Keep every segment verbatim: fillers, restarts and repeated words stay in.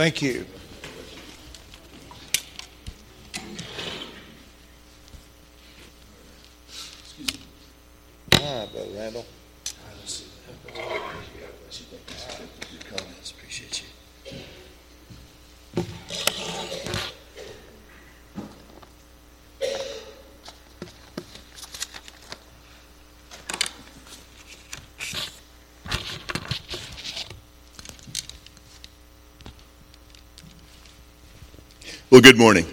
Thank you. Hi, Brother Randall. Good comments. Appreciate you. Well, good morning.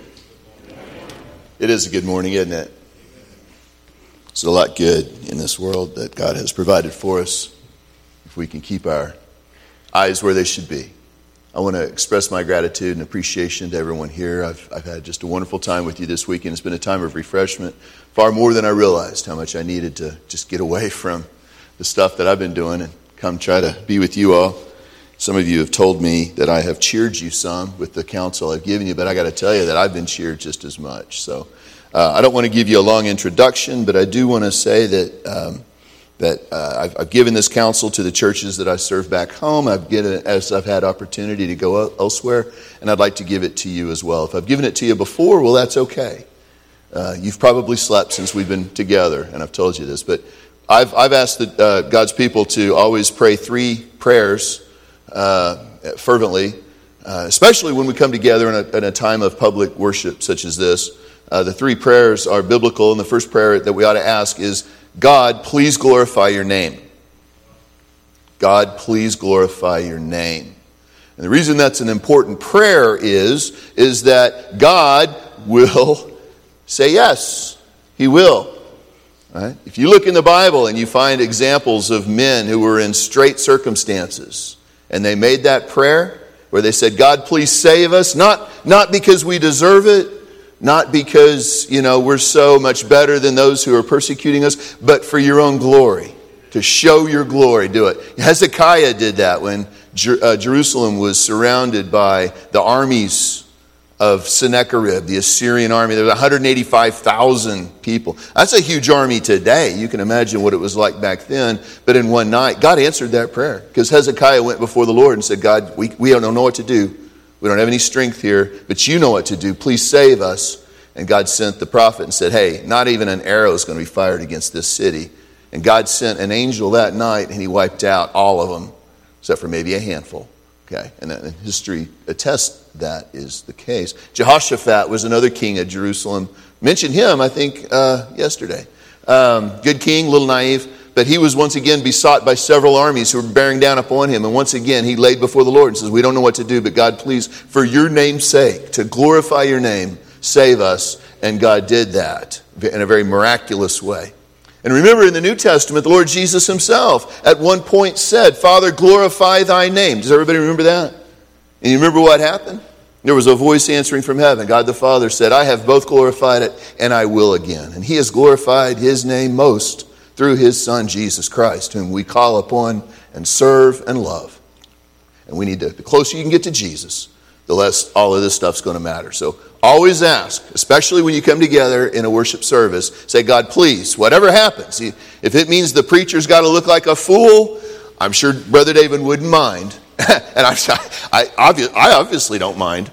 It is a good morning, isn't it? There's a lot good in this world that God has provided for us if we can keep our eyes where they should be. I want to express my gratitude and appreciation to everyone here. I've, I've had just a wonderful time with you this week, and it's been a time of refreshment, far more than I realized how much I needed to just get away from the stuff that I've been doing and come try to be with you all. Some of you have told me that I have cheered you some with the counsel I've given you, but I got to tell you that I've been cheered just as much. So uh, I don't want to give you a long introduction, but I do want to say that um, that uh, I've, I've given this counsel to the churches that I serve back home. I've given it as I've had opportunity to go elsewhere, and I'd like to give it to you as well. If I've given it to you before, well, that's okay. Uh, you've probably slept since we've been together, and I've told you this, but I've I've asked the, uh, God's people to always pray three prayers Uh, fervently, uh, especially when we come together in a, in a time of public worship such as this. Uh, the three prayers are biblical, and the first prayer that we ought to ask is, God, please glorify your name. God, please glorify your name. And the reason that's an important prayer is, is that God will say yes. He will. Right? If you look in the Bible and you find examples of men who were in straight circumstances, and they made that prayer where they said, God, please save us. Not, not because we deserve it. Not because, you know, we're so much better than those who are persecuting us. But for your own glory. To show your glory. Do it. Hezekiah did that when Jer- uh, Jerusalem was surrounded by the armies of Sennacherib, the Assyrian army. There was one hundred eighty-five thousand people. That's a huge army today. You can imagine what it was like back then. But in one night, God answered that prayer. Because Hezekiah went before the Lord and said, God, we, we don't know what to do. We don't have any strength here, but you know what to do. Please save us. And God sent the prophet and said, hey, not even an arrow is going to be fired against this city. And God sent an angel that night, and he wiped out all of them, except for maybe a handful. Okay, and history attests that is the case. Jehoshaphat was another king at Jerusalem. Mentioned him, I think, uh, yesterday. Um, good king, a little naive, but he was once again besought by several armies who were bearing down upon him. And once again, he laid before the Lord and says, we don't know what to do, but God, please, for your name's sake, to glorify your name, save us. And God did that in a very miraculous way. And remember, in the New Testament, the Lord Jesus himself at one point said, Father, glorify thy name. Does everybody remember that? And you remember what happened? There was a voice answering from heaven. God the Father said, I have both glorified it, and I will again. And he has glorified his name most through his Son, Jesus Christ, whom we call upon and serve and love. And we need to, the closer you can get to Jesus, the less all of this stuff's going to matter. So always ask, especially when you come together in a worship service, say, God, please, whatever happens, if it means the preacher's got to look like a fool, I'm sure Brother David wouldn't mind. And I, I, obvi- I obviously don't mind.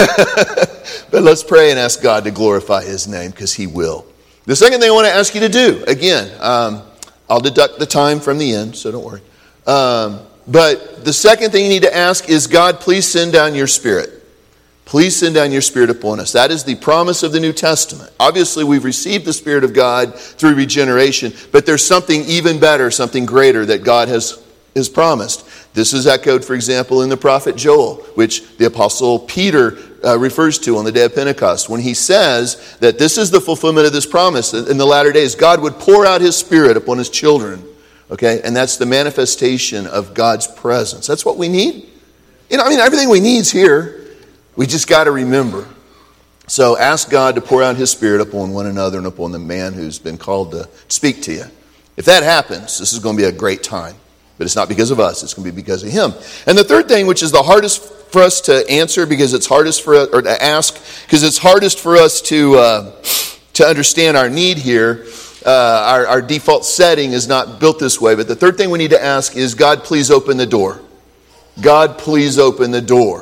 But let's pray and ask God to glorify his name, because he will. The second thing I want to ask you to do, again, um, I'll deduct the time from the end, so don't worry. Um, but the second thing you need to ask is, God, please send down your Spirit. Please send down your Spirit upon us. That is the promise of the New Testament. Obviously, we've received the Spirit of God through regeneration, but there's something even better, something greater that God has, has promised. This is echoed, for example, in the prophet Joel, which the apostle Peter uh, refers to on the day of Pentecost, when he says that this is the fulfillment of this promise. In the latter days, God would pour out his Spirit upon his children. Okay, and that's the manifestation of God's presence. That's what we need. You know, I mean, everything we need is here. We just got to remember. So ask God to pour out his Spirit upon one another and upon the man who's been called to speak to you. If that happens, this is going to be a great time. But it's not because of us. It's going to be because of him. And the third thing, which is the hardest for us to answer, because it's hardest for us, or to ask, because it's hardest for us to uh, to understand our need here. Uh, our, our default setting is not built this way. But the third thing we need to ask is, God, please open the door. God, please open the door.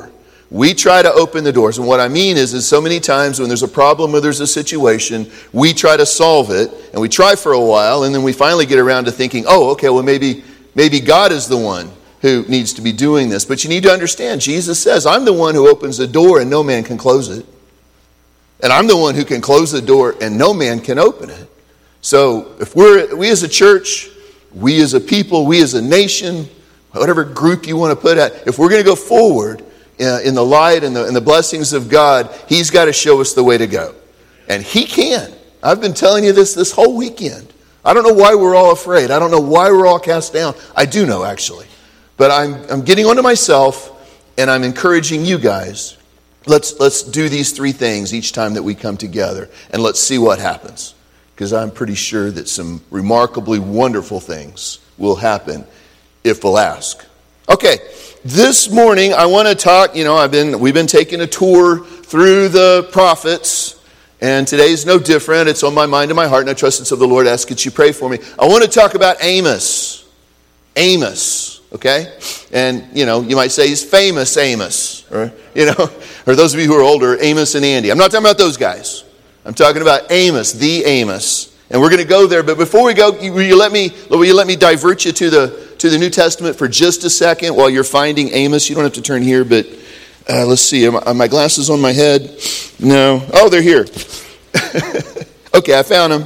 We try to open the doors. And what I mean is, is so many times when there's a problem or there's a situation, we try to solve it, and we try for a while, and then we finally get around to thinking, oh, okay, well, maybe, maybe God is the one who needs to be doing this. But you need to understand, Jesus says, I'm the one who opens the door and no man can close it. And I'm the one who can close the door and no man can open it. So if we're we as a church, we as a people, we as a nation, whatever group you want to put at, if we're going to go forward uh, in the light and the, and the blessings of God, He's got to show us the way to go. And He can. I've been telling you this this whole weekend. I don't know why we're all afraid. I don't know why we're all cast down. I do know, actually. But I'm I'm getting onto myself, and I'm encouraging you guys. Let's let's do these three things each time that we come together, and let's see what happens. Because I'm pretty sure that some remarkably wonderful things will happen if we'll ask. Okay, this morning I want to talk. You know, I've been we've been taking a tour through the prophets, and today's no different. It's on my mind and my heart, and I trust it's of the Lord. I ask that you pray for me. I want to talk about Amos. Amos. Okay? And, you know, you might say he's famous Amos. Or, you know, or those of you who are older, Amos and Andy. I'm not talking about those guys. I'm talking about Amos, the Amos. And we're going to go there. But before we go, will you let me, will you let me divert you to the to the New Testament for just a second while you're finding Amos? You don't have to turn here, but uh, let's see. Are my, are my glasses on my head? No. Oh, they're here. Okay, I found them.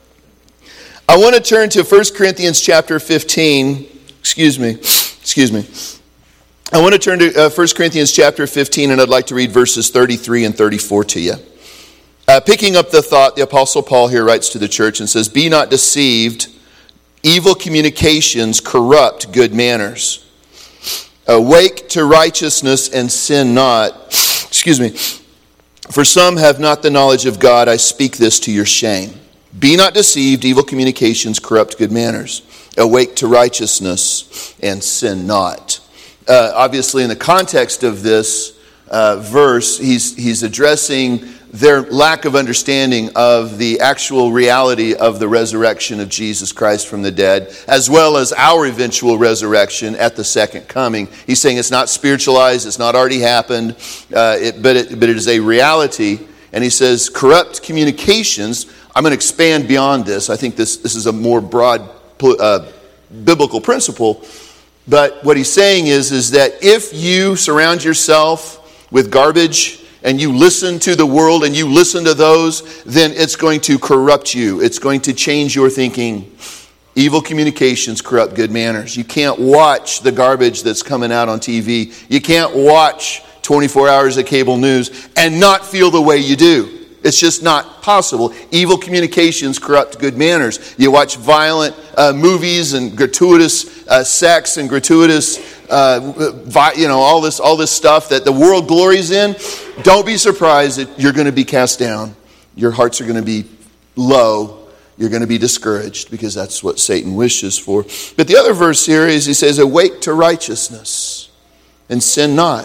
I want to turn to First Corinthians chapter fifteen. Excuse me. Excuse me. I want to turn to uh, First Corinthians chapter fifteen, and I'd like to read verses thirty-three and thirty-four to you. Uh, picking up the thought, the Apostle Paul here writes to the church and says, "Be not deceived. Evil communications corrupt good manners. Awake to righteousness and sin not." Excuse me. "For some have not the knowledge of God. I speak this to your shame. Be not deceived. Evil communications corrupt good manners. Awake to righteousness and sin not." Uh, obviously, in the context of this uh, verse, he's he's addressing their lack of understanding of the actual reality of the resurrection of Jesus Christ from the dead, as well as our eventual resurrection at the second coming. He's saying it's not spiritualized, it's not already happened, uh, it, but it, but it is a reality. And he says, corrupt communications. I'm going to expand beyond this. I think this this is a more broad Uh, biblical principle, but what he's saying is, is that if you surround yourself with garbage and you listen to the world and you listen to those, then it's going to corrupt you. It's going to change your thinking. Evil communications corrupt good manners. You can't watch the garbage that's coming out on T V. You can't watch twenty-four hours of cable news and not feel the way you do. It's just not possible. Evil communications corrupt good manners. You watch violent uh, movies and gratuitous uh, sex and gratuitous, uh, vi- you know, all this, all this stuff that the world glories in. Don't be surprised that you're going to be cast down. Your hearts are going to be low. You're going to be discouraged because that's what Satan wishes for. But the other verse here is, he says, "Awake to righteousness and sin not."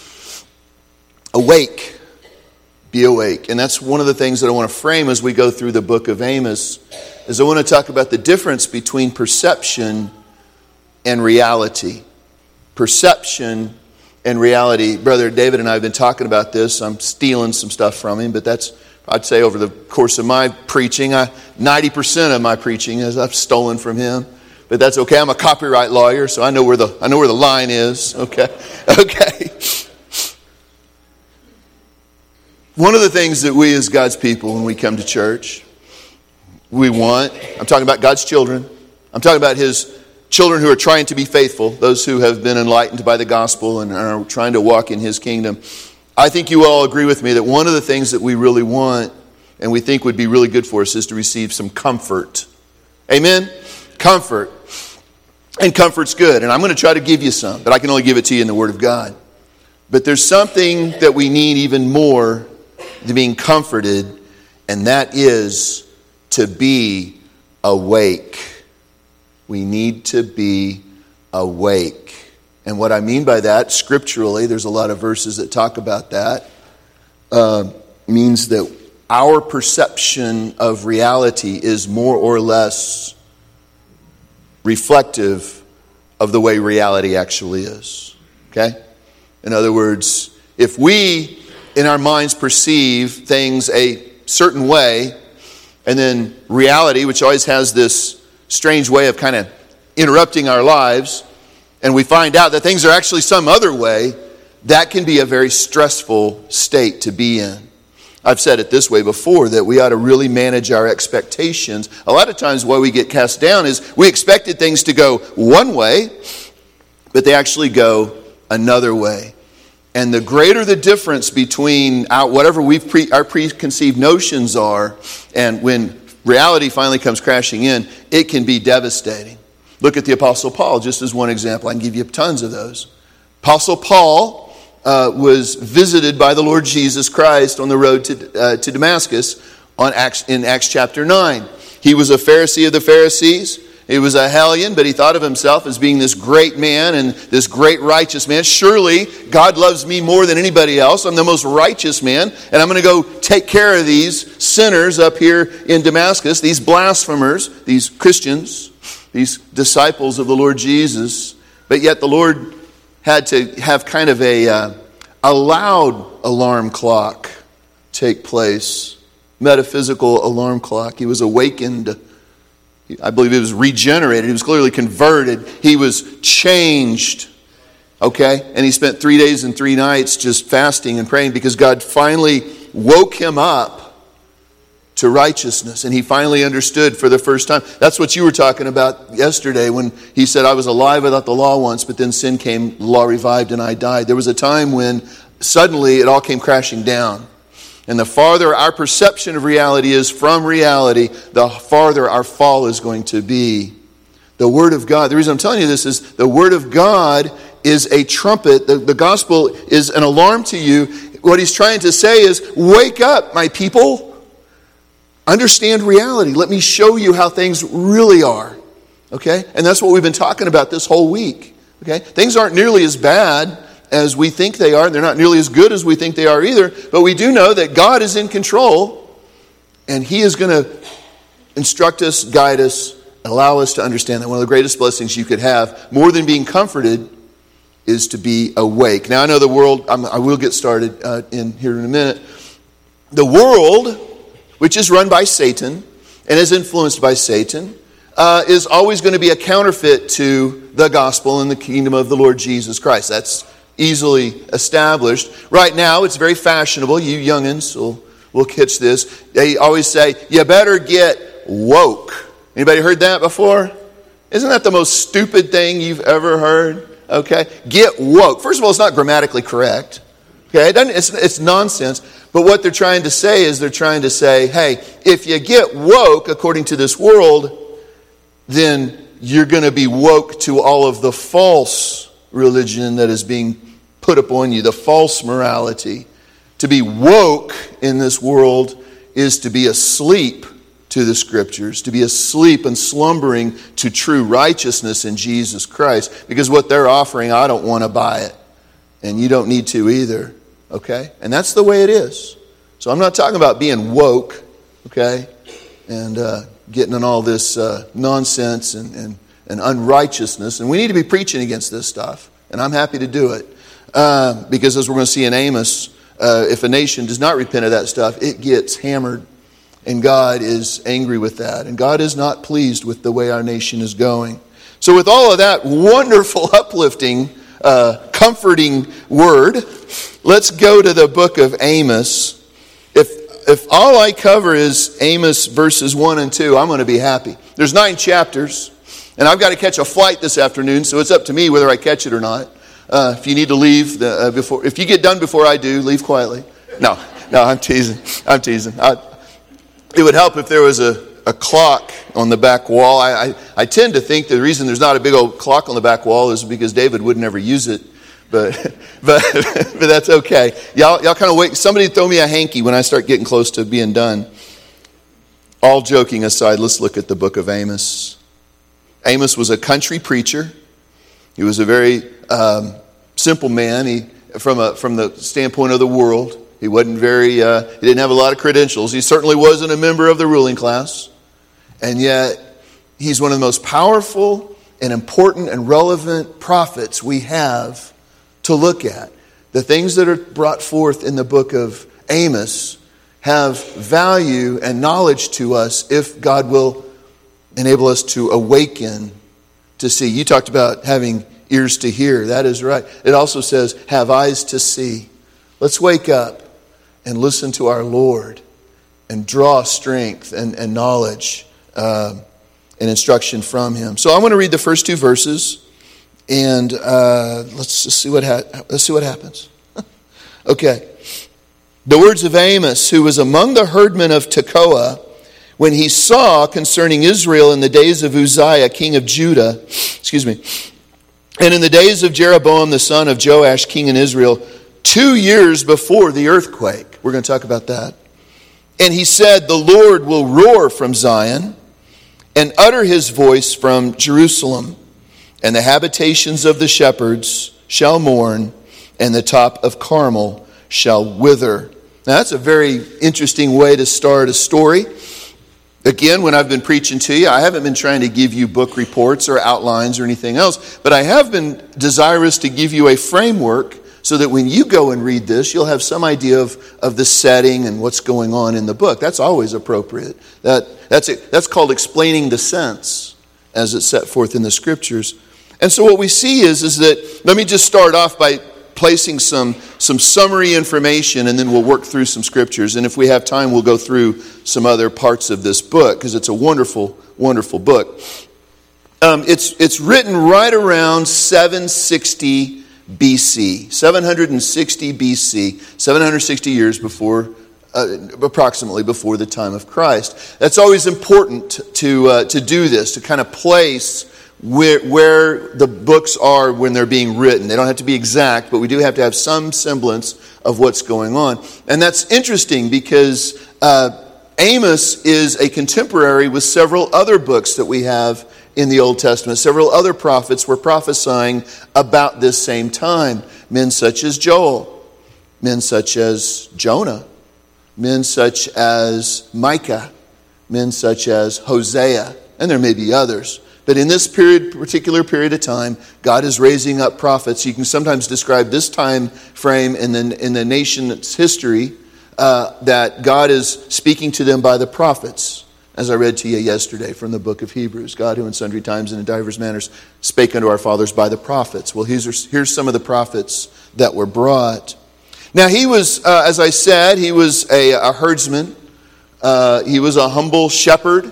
Awake. Be awake. And that's one of the things that I want to frame as we go through the book of Amos, is I want to talk about the difference between perception and reality. Perception and reality. Brother David and I have been talking about this. I'm stealing some stuff from him, but that's, I'd say over the course of my preaching, I, ninety percent of my preaching is I've stolen from him. But that's okay. I'm a copyright lawyer, so I know where the I know where the line is. Okay. Okay. One of the things that we as God's people, when we come to church, we want, I'm talking about God's children, I'm talking about His children who are trying to be faithful, those who have been enlightened by the gospel and are trying to walk in His kingdom. I think you all agree with me that one of the things that we really want and we think would be really good for us is to receive some comfort. Amen? Comfort. And comfort's good. And I'm going to try to give you some, but I can only give it to you in the Word of God. But there's something that we need even more than being comforted, and that is to be awake. We need to be awake. And what I mean by that, scripturally, there's a lot of verses that talk about that, uh, means that our perception of reality is more or less reflective of the way reality actually is. Okay? In other words, If we, in our minds, perceive things a certain way, and then reality, which always has this strange way of kind of interrupting our lives, and we find out that things are actually some other way, that can be a very stressful state to be in. I've said it this way before, that we ought to really manage our expectations. A lot of times why we get cast down is we expected things to go one way, but they actually go another way. And the greater the difference between our, whatever we've pre, our preconceived notions are, and when reality finally comes crashing in, it can be devastating. Look at the Apostle Paul, just as one example. I can give you tons of those. Apostle Paul Uh, was visited by the Lord Jesus Christ on the road to uh, to Damascus on Acts, in Acts chapter nine. He was a Pharisee of the Pharisees. He was a hellion, but he thought of himself as being this great man and this great righteous man. Surely God loves me more than anybody else. I'm the most righteous man, and I'm going to go take care of these sinners up here in Damascus, these blasphemers, these Christians, these disciples of the Lord Jesus. But yet the Lord had to have kind of a, uh, a loud alarm clock take place, metaphysical alarm clock. He was awakened. I believe he was regenerated. He was clearly converted. He was changed. Okay? And he spent three days and three nights just fasting and praying because God finally woke him up to righteousness. And he finally understood for the first time. That's what you were talking about yesterday when he said, I was alive without the law once, but then sin came, the law revived, and I died. There was a time when suddenly it all came crashing down. And the farther our perception of reality is from reality, the farther our fall is going to be. The Word of God, the reason I'm telling you this is the Word of God is a trumpet. The, the gospel is an alarm to you. What he's trying to say is, wake up, my people. Understand reality. Let me show you how things really are. Okay? And that's what we've been talking about this whole week. Okay? Things aren't nearly as bad as we think they are. They're not nearly as good as we think they are either. But we do know that God is in control. And He is going to instruct us, guide us, allow us to understand that one of the greatest blessings you could have, more than being comforted, is to be awake. Now I know the world, I'm, I will get started uh, in here in a minute. The world, which is run by Satan and is influenced by Satan, uh, is always going to be a counterfeit to the gospel and the kingdom of the Lord Jesus Christ. That's easily established. Right now, it's very fashionable. You youngins will, will catch this. They always say, you better get woke. Anybody heard that before? Isn't that the most stupid thing you've ever heard? Okay? Get woke. First of all, it's not grammatically correct. Okay? It doesn't, it's, it's nonsense. But what they're trying to say is they're trying to say, hey, if you get woke according to this world, then you're going to be woke to all of the false religion that is being put upon you, the false morality. To be woke in this world is to be asleep to the Scriptures, to be asleep and slumbering to true righteousness in Jesus Christ. Because what they're offering, I don't want to buy it. And you don't need to either. Okay? And that's the way it is. So I'm not talking about being woke, okay, and uh, getting in all this uh, nonsense and, and, and unrighteousness. And we need to be preaching against this stuff. And I'm happy to do it. Uh, because as we're going to see in Amos, uh, if a nation does not repent of that stuff, it gets hammered. And God is angry with that. And God is not pleased with the way our nation is going. So with all of that wonderful, uplifting, uh, comforting word, let's go to the book of Amos. If if all I cover is Amos verses one and two, I'm going to be happy. There's nine chapters. And I've got to catch a flight this afternoon, so it's up to me whether I catch it or not. Uh, if you need to leave the, uh, before, if you get done before I do, leave quietly. No, no, I'm teasing. I'm teasing. I, it would help if there was a, a clock on the back wall. I, I, I tend to think the reason there's not a big old clock on the back wall is because David would never use it. But but but that's okay. Y'all y'all kind of wait. Somebody throw me a hanky when I start getting close to being done. All joking aside, let's look at the book of Amos. Amos was a country preacher. He was a very um, simple man. He from a from the standpoint of the world. He wasn't very. Uh, he didn't have a lot of credentials. He certainly wasn't a member of the ruling class, and yet he's one of the most powerful and important and relevant prophets we have to look at. the things that are brought forth in the book of Amos have value and knowledge to us if God will enable us to awaken to see. You talked about having ears to hear. That is right. It also says, have eyes to see. Let's wake up and listen to our Lord and draw strength and, and knowledge uh, and instruction from Him. So I want to read the first two verses, and uh, let's just see what ha- let's see what happens. Okay. The words of Amos, who was among the herdmen of Tekoa, when he saw concerning Israel in the days of Uzziah, king of Judah, excuse me, and in the days of Jeroboam, the son of Joash, king in Israel, two years before the earthquake. We're going to talk about that. And he said, the Lord will roar from Zion and utter His voice from Jerusalem, and the habitations of the shepherds shall mourn, and the top of Carmel shall wither. Now that's a very interesting way to start a story. Again, when I've been preaching to you, I haven't been trying to give you book reports or outlines or anything else, but I have been desirous to give you a framework so that when you go and read this, you'll have some idea of, of the setting and what's going on in the book. That's always appropriate. That, that's, it, that's called explaining the sense as it's set forth in the Scriptures. And so what we see is, is that, let me just start off by placing some, some summary information, and then we'll work through some scriptures. And if we have time, we'll go through some other parts of this book, because it's a wonderful, wonderful book. Um, it's, it's written right around seven sixty B C, seven hundred sixty B C, seven hundred sixty years before, uh, approximately before the time of Christ. That's always important to, uh, to do this, to kind of place Where, where the books are when they're being written. They don't have to be exact, but we do have to have some semblance of what's going on. And that's interesting because uh, Amos is a contemporary with several other books that we have in the Old Testament. Several other prophets were prophesying about this same time. Men such as Joel, men such as Jonah, men such as Micah, men such as Hosea, and there may be others. But in this period, particular period of time, God is raising up prophets. You can sometimes describe this time frame in the, in the nation's history uh, that God is speaking to them by the prophets. As I read to you yesterday from the book of Hebrews, God who in sundry times and in divers manners spake unto our fathers by the prophets. Well, here's, here's some of the prophets that were brought. Now he was, uh, as I said, he was a, a herdsman. Uh, he was a humble shepherd.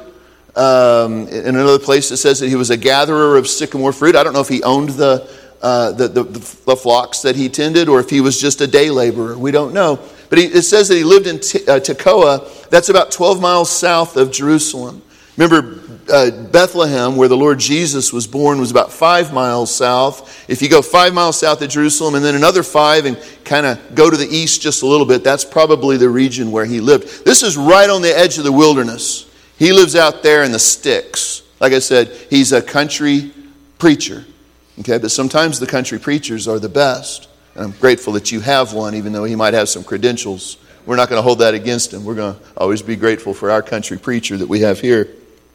Um, in another place it says that he was a gatherer of sycamore fruit. I don't know if he owned the, uh, the, the, the flocks that he tended, or if he was just a day laborer. We don't know. But he, it says that he lived in T- uh, Tekoa. That's about twelve miles south of Jerusalem. Remember, uh, Bethlehem, where the Lord Jesus was born, was about five miles south. If you go five miles south of Jerusalem and then another five and kind of go to the east just a little bit, that's probably the region where he lived. This is right on the edge of the wilderness. He lives out there in the sticks. Like I said, he's a country preacher. Okay, but sometimes the country preachers are the best. And I'm grateful that you have one, even though he might have some credentials. We're not going to hold that against him. We're going to always be grateful for our country preacher that we have here.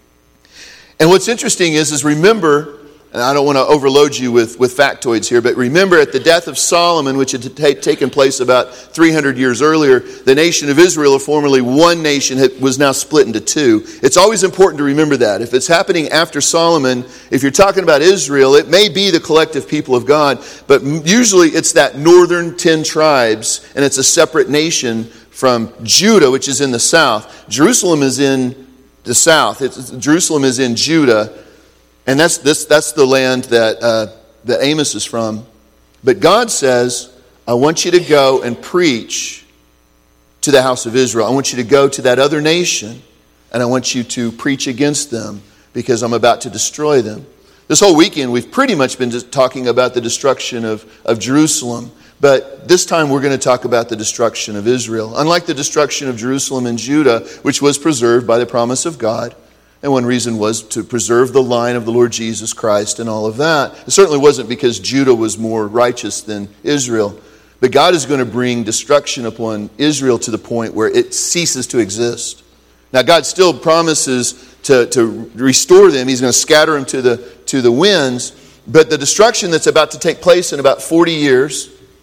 And what's interesting is, is remember, and I don't want to overload you with, with factoids here, but remember at the death of Solomon, which had t- taken place about three hundred years earlier, the nation of Israel, formerly one nation, had, was now split into two. It's always important to remember that. If it's happening after Solomon, if you're talking about Israel, it may be the collective people of God, but usually it's that northern ten tribes, and it's a separate nation from Judah, which is in the south. Jerusalem is in the south. It's, Jerusalem is in Judah. And that's this, that's the land that, uh, that Amos is from. But God says, I want you to go and preach to the house of Israel. I want you to go to that other nation, and I want you to preach against them because I'm about to destroy them. This whole weekend, we've pretty much been just talking about the destruction of, of Jerusalem. But this time we're going to talk about the destruction of Israel. Unlike the destruction of Jerusalem and Judah, which was preserved by the promise of God. And one reason was to preserve the line of the Lord Jesus Christ and all of that. It certainly wasn't because Judah was more righteous than Israel. But God is going to bring destruction upon Israel to the point where it ceases to exist. Now God still promises to, to restore them. He's going to scatter them to the, to the winds. But the destruction that's about to take place in about forty years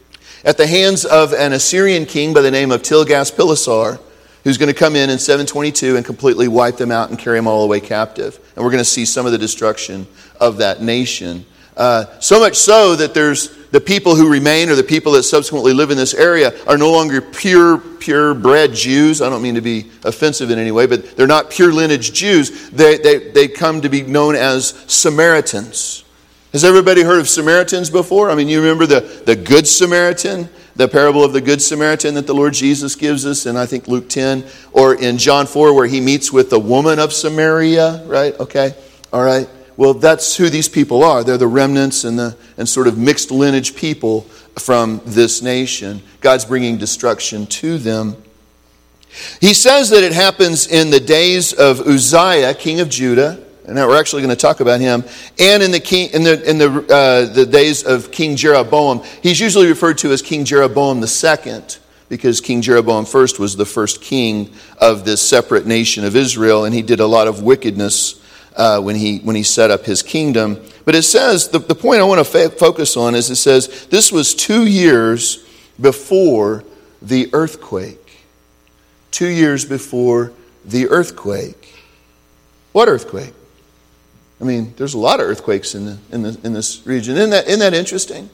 at the hands of an Assyrian king by the name of Tilgas-Pileser, who's going to come in in seven twenty-two and completely wipe them out and carry them all the way captive. And we're going to see some of the destruction of that nation. Uh, so much so that there's the people who remain, or the people that subsequently live in this area, are no longer pure, pure-bred Jews. I don't mean to be offensive in any way, but they're not pure lineage Jews. They, they, they come to be known as Samaritans. Has everybody heard of Samaritans before? I mean, you remember the, the Good Samaritan, the parable of the Good Samaritan that the Lord Jesus gives us in, I think, Luke ten, or in John four, where he meets with the woman of Samaria, right? Okay, all right. Well, that's who these people are. They're the remnants and the and sort of mixed lineage people from this nation. God's bringing destruction to them. He says that it happens in the days of Uzziah, king of Judah, and now we're actually going to talk about him, and in the king in the in the uh, the days of King Jeroboam. He's usually referred to as King Jeroboam the Second, because King Jeroboam first was the first king of this separate nation of Israel, and he did a lot of wickedness Uh, when he when he set up his kingdom. But it says, the, the point I want to fa- focus on is it says, this was two years before the earthquake. Two years before the earthquake. What earthquake? I mean, there's a lot of earthquakes in the, in the, in this region. Isn't that, isn't that interesting?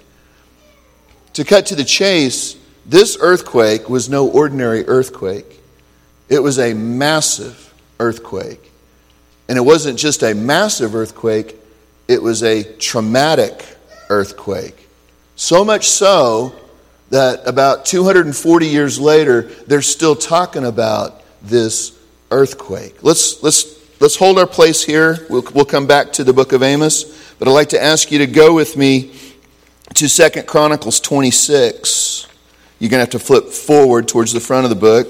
To cut to the chase, this earthquake was no ordinary earthquake. It was a massive earthquake. And it wasn't just a massive earthquake, it was a traumatic earthquake. So much so that about two hundred forty years later, they're still talking about this earthquake. Let's let's let's hold our place here. We'll, we'll come back to the book of Amos. But I'd like to ask you to go with me to Second Chronicles twenty-six. You're going to have to flip forward towards the front of the book.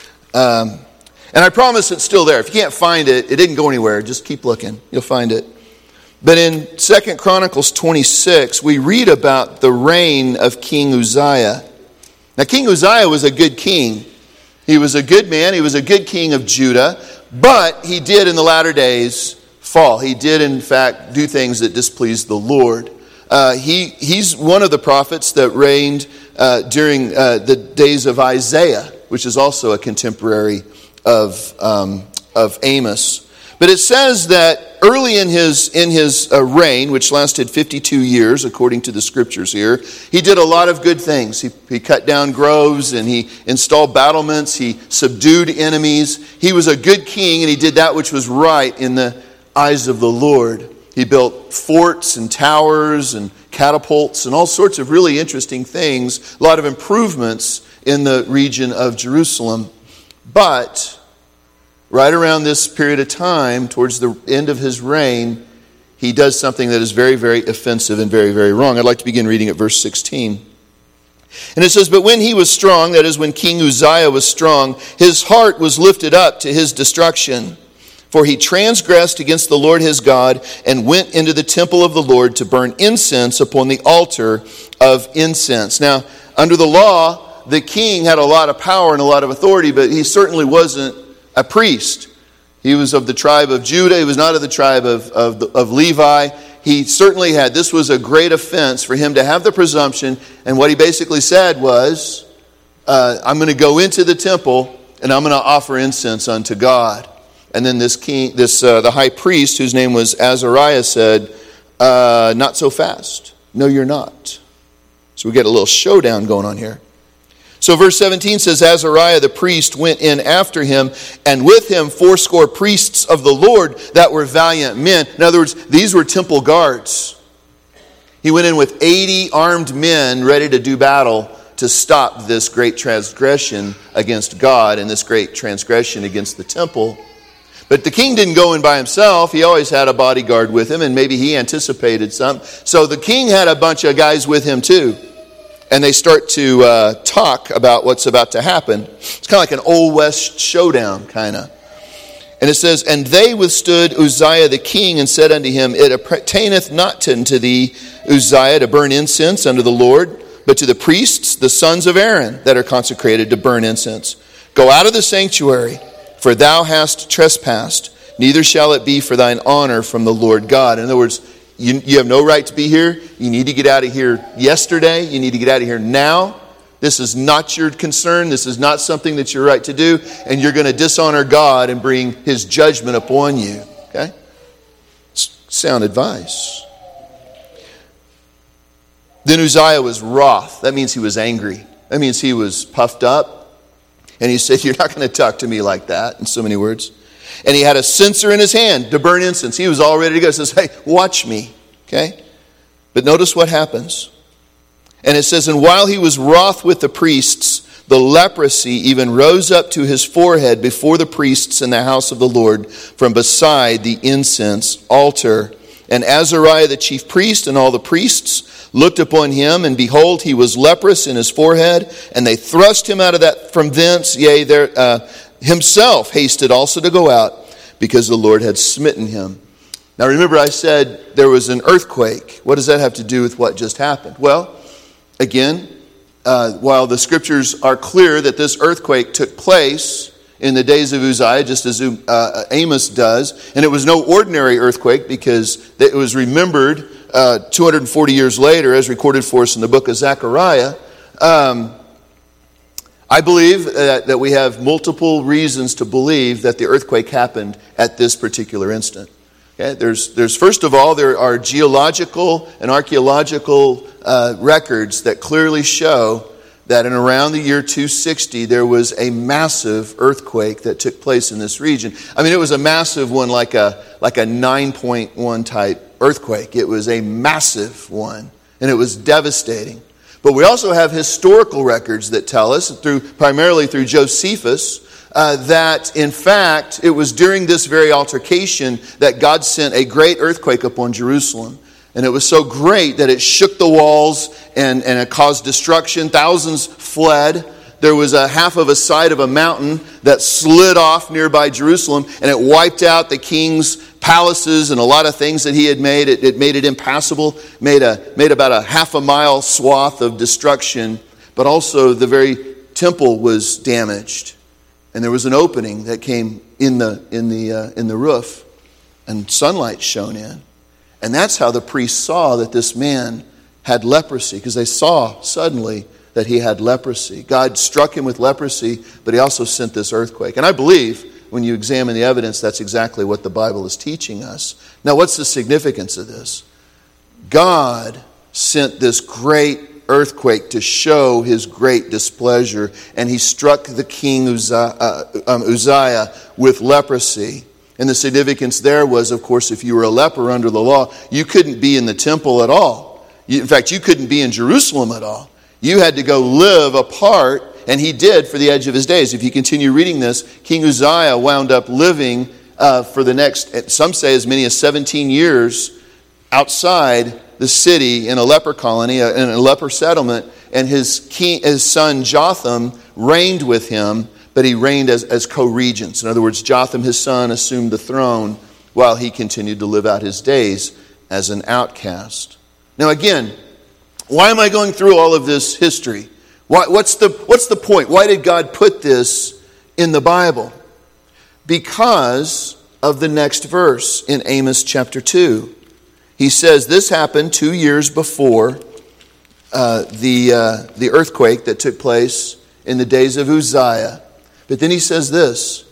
Um, And I promise it's still there. If you can't find it, it didn't go anywhere. Just keep looking. You'll find it. But in Second Chronicles twenty-six, we read about the reign of King Uzziah. Now, King Uzziah was a good king. He was a good man. He was a good king of Judah. But he did in the latter days fall. He did, in fact, do things that displeased the Lord. Uh, he He's one of the prophets that reigned uh, during uh, the days of Isaiah, which is also a contemporary of um, of Amos. But it says that early in his in his uh, reign, which lasted fifty-two years, according to the scriptures here, he did a lot of good things. He, he cut down groves and he installed battlements. He subdued enemies. He was a good king, and he did that which was right in the eyes of the Lord. He built forts and towers and catapults and all sorts of really interesting things, a lot of improvements in the region of Jerusalem. But right around this period of time, towards the end of his reign, he does something that is very, very offensive and very, very wrong. I'd like to begin reading at verse sixteen. And it says, "But when he was strong," that is, when King Uzziah was strong, "his heart was lifted up to his destruction. For he transgressed against the Lord his God, and went into the temple of the Lord to burn incense upon the altar of incense." Now, under the law, the king had a lot of power and a lot of authority, but he certainly wasn't a priest. He was of the tribe of Judah. He was not of the tribe of, of, of Levi. He certainly had, this was a great offense for him to have the presumption. And what he basically said was, uh, I'm going to go into the temple and I'm going to offer incense unto God. And then this king, this uh, the high priest, whose name was Azariah, said, uh, not so fast. No, you're not. So we get a little showdown going on here. So verse seventeen says, "Azariah the priest went in after him, and with him fourscore priests of the Lord that were valiant men." In other words, these were temple guards. He went in with eighty armed men ready to do battle to stop this great transgression against God and this great transgression against the temple. But the king didn't go in by himself. He always had a bodyguard with him, and maybe he anticipated some. So the king had a bunch of guys with him too. And they start to uh, talk about what's about to happen. It's kind of like an Old West showdown, kind of. And it says, "And they withstood Uzziah the king, and said unto him, It appertaineth not unto thee, Uzziah, to burn incense unto the Lord, but to the priests, the sons of Aaron, that are consecrated to burn incense. Go out of the sanctuary, for thou hast trespassed, neither shall it be for thine honor from the Lord God." In other words, You, you have no right to be here. You need to get out of here yesterday. You need to get out of here now. This is not your concern. This is not something that you're right to do. And you're going to dishonor God and bring His judgment upon you. Okay? It's sound advice. Then Uzziah was wroth. That means he was angry. That means he was puffed up. And he said, you're not going to talk to me like that, in so many words. And he had a censer in his hand to burn incense. He was all ready to go. He says, hey, watch me. Okay? But notice what happens. And it says, and while he was wroth with the priests, the leprosy even rose up to his forehead before the priests in the house of the Lord from beside the incense altar. And Azariah the chief priest and all the priests looked upon him, and behold, he was leprous in his forehead. And they thrust him out of that from thence. Yea, there uh, himself hasted also to go out, because the Lord had smitten him. Now remember, I said there was an earthquake. What does that have to do with what just happened? Well, again, uh, while the scriptures are clear that this earthquake took place in the days of Uzziah, just as uh, Amos does, and it was no ordinary earthquake, because it was remembered uh, two hundred forty years later, as recorded for us in the book of Zechariah. Um, I believe that, that we have multiple reasons to believe that the earthquake happened at this particular instant. Okay? There's, there's first of all, there are geological and archaeological uh, records that clearly show that in around the year two sixty, there was a massive earthquake that took place in this region. I mean, it was a massive one, like a like a nine point one type earthquake. It was a massive one, and it was devastating. But we also have historical records that tell us, through primarily through Josephus, uh, that in fact it was during this very altercation that God sent a great earthquake upon Jerusalem. And it was so great that it shook the walls and, and it caused destruction. Thousands fled. There was a half of a side of a mountain that slid off nearby Jerusalem, and it wiped out the king's palaces and a lot of things that he had made. It, it made it impassable, made a made about a half a mile swath of destruction, but also the very temple was damaged. And there was an opening that came in the in the uh, in the roof, and sunlight shone in. And that's how the priests saw that this man had leprosy, because they saw suddenly that he had leprosy. God struck him with leprosy, but he also sent this earthquake. And I believe when you examine the evidence, that's exactly what the Bible is teaching us. Now, what's the significance of this? God sent this great earthquake to show His great displeasure, and He struck the king Uzziah, uh, um, Uzziah with leprosy. And the significance there was, of course, if you were a leper under the law, you couldn't be in the temple at all. You, in fact, you couldn't be in Jerusalem at all. You had to go live apart, and he did for the edge of his days. If you continue reading this, King Uzziah wound up living uh, for the next, some say as many as seventeen years, outside the city in a leper colony, in a leper settlement, and his, king, his son Jotham reigned with him, but he reigned as, as co-regents. In other words, Jotham, his son, assumed the throne while he continued to live out his days as an outcast. Now again, why am I going through all of this history? Why, what's the, what's the point? Why did God put this in the Bible? Because of the next verse in Amos chapter two. He says this happened two years before uh, the, uh, the earthquake that took place in the days of Uzziah. But then he says this.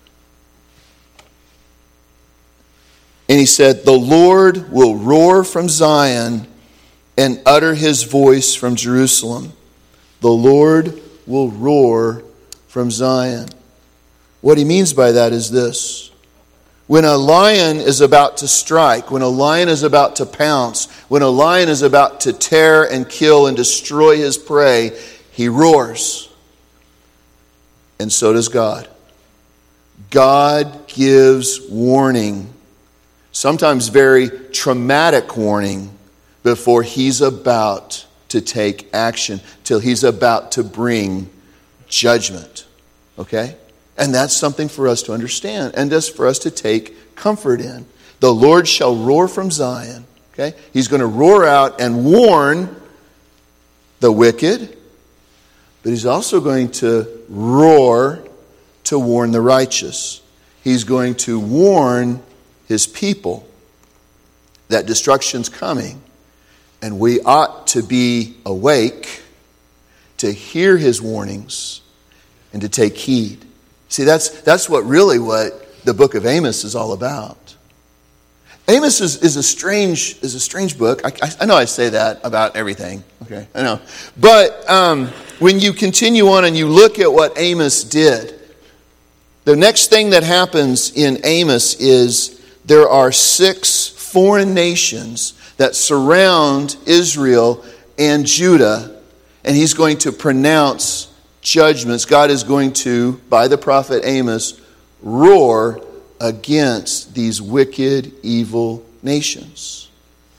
And he said, the Lord will roar from Zion and utter His voice from Jerusalem. The Lord will roar from Zion. What he means by that is this. When a lion is about to strike, when a lion is about to pounce, when a lion is about to tear and kill and destroy his prey, he roars. And so does God. God gives warning, sometimes very traumatic warning, before He's about to take action, till He's about to bring judgment. Okay? And that's something for us to understand, and just for us to take comfort in. The Lord shall roar from Zion. Okay? He's going to roar out and warn the wicked, but He's also going to roar to warn the righteous. He's going to warn His people that destruction's coming, and we ought to be awake to hear his warnings and to take heed. See, that's that's what really what the book of Amos is all about. Amos is, is a strange is a strange book. I, I, I know I say that about everything. Okay, I know. But um, when you continue on and you look at what Amos did, the next thing that happens in Amos is there are six foreign nations that surround Israel and Judah, and he's going to pronounce judgments. God is going to, by the prophet Amos, roar against these wicked, evil nations.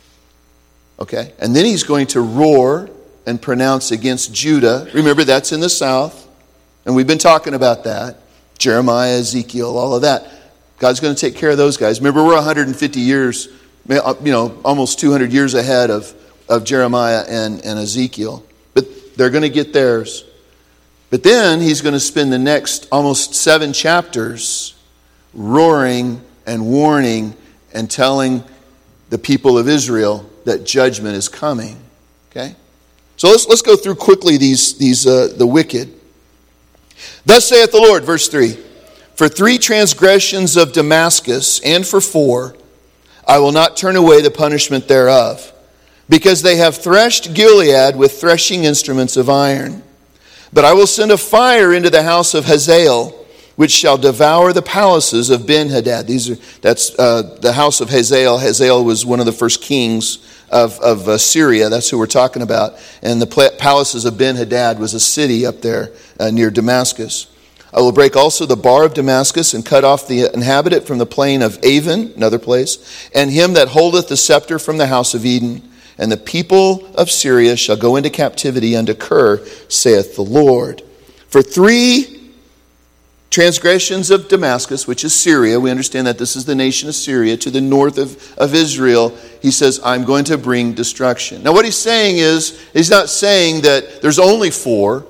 Okay? And then he's going to roar and pronounce against Judah. Remember, that's in the south. And we've been talking about that. Jeremiah, Ezekiel, all of that. God's going to take care of those guys. Remember, we're one hundred fifty years, you know, almost two hundred years ahead of, of Jeremiah and, and Ezekiel. But they're going to get theirs. But then he's going to spend the next almost seven chapters roaring and warning and telling the people of Israel that judgment is coming. Okay? So let's let's go through quickly these these uh, the wicked. Thus saith the Lord, verse three, for three transgressions of Damascus, and for four, I will not turn away the punishment thereof, because they have threshed Gilead with threshing instruments of iron. But I will send a fire into the house of Hazael, which shall devour the palaces of Ben-Hadad. These are that's uh, the house of Hazael. Hazael was one of the first kings of, of uh, Syria. That's who we're talking about. And the palaces of Ben-Hadad was a city up there uh, near Damascus. I will break also the bar of Damascus and cut off the inhabitant from the plain of Avon, another place, and him that holdeth the scepter from the house of Eden. And the people of Syria shall go into captivity unto Kir, saith the Lord. For three transgressions of Damascus, which is Syria, we understand that this is the nation of Syria, to the north of, of Israel, he says, I'm going to bring destruction. Now what he's saying is, he's not saying that there's only four,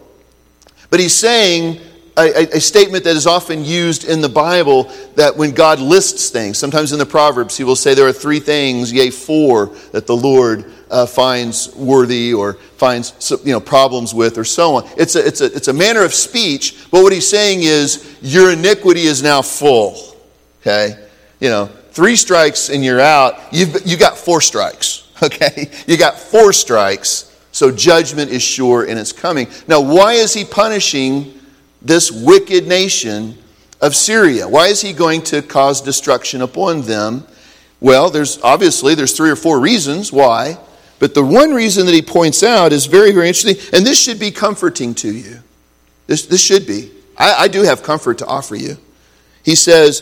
but he's saying a, a statement that is often used in the Bible, that when God lists things, sometimes in the Proverbs he will say there are three things, yea, four, that the Lord uh, finds worthy or finds you know problems with, or so on. It's a, it's a, it's a manner of speech, but what he's saying is your iniquity is now full. Okay? You know, three strikes and you're out. You've you got four strikes. Okay? You got four strikes, so judgment is sure and it's coming. Now, why is he punishing this wicked nation of Syria? Why is he going to cause destruction upon them? Well, there's obviously there's three or four reasons why. But the one reason that he points out is very, very interesting. And this should be comforting to you. This, this should be. I, I do have comfort to offer you. He says,